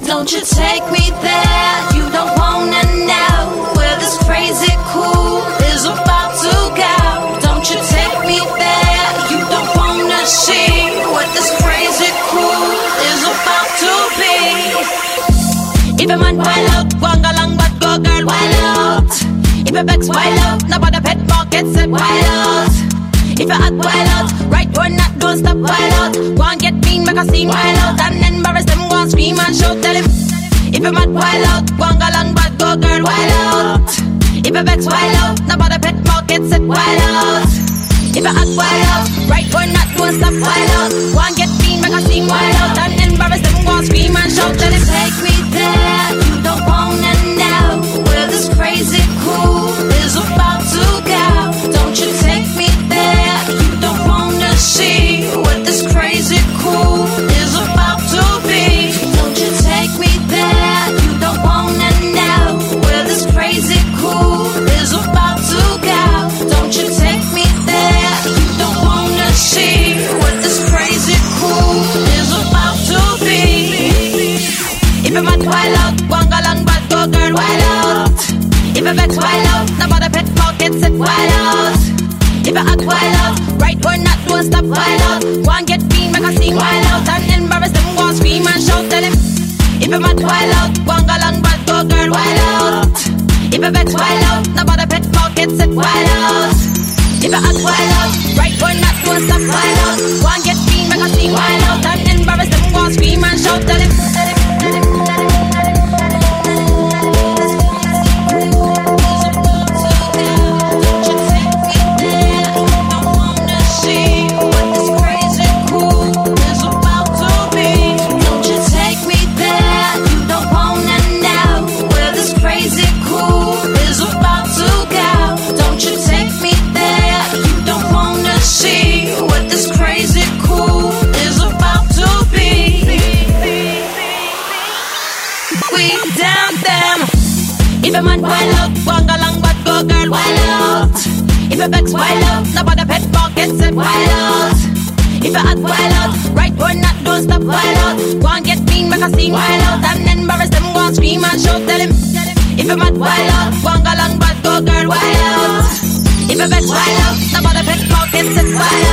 Don't you take me there, you don't wanna know where this crazy cool is about to go. Don't you take me there, you don't wanna see what this crazy cool is about to be. If a man wild out, wang along but go girl wild out. If a vex wild out, nobody pet market said wild out. If you hot wild out, right or not, don't stop wild out. Go and get mean, make a scene wild out, and embarrass them, go and scream and shout, tell him. If you mad wild out, go and go along but go girl wild out. If you vex wild out, nobody pet market said wild out. If you hot wild out, right or not, don't stop wild out. Go and get mean, make a scene wild out, and embarrass them, go and scream and shout, tell him. Take me there, you don't wanna know where this crazy cool is about to go. Don't you take me there, you don't wanna see what this crazy cool is about to be. Don't you take me there, you don't wanna know where this crazy cool is about to go. Don't you take me there, you don't wanna see what this crazy cool is about to be. If you mad wild out, go and go along but go girl wild out. If you vex wild out, nobody pet pockets set wild out. If you hot wild out, right or not, don't stop wild out. Go and get mean, make a scene wild out, and embarrass them, go and scream and shout, tell him. If you mad wild out, go and go along but go girl wild out. If you vex wild out, nobody pet pockets set wild out. If you hot wild out, right or not, don't stop wild out. Go and get mean, make a scene wild out, and embarrass them, go and scream and shout, tell him. If a man wild out, go and go along but go girl wild out. If a vex wild out, nobody pet pocket said wild out. If you hot wild out, right or not, don't stop wild out. Go and get mean, make a scene wild out, and embarrass them, go and scream and shout, tell him. If you mad wild out, go and go along but go girl wild out. If you vex wild out, nobody pet pocket said wild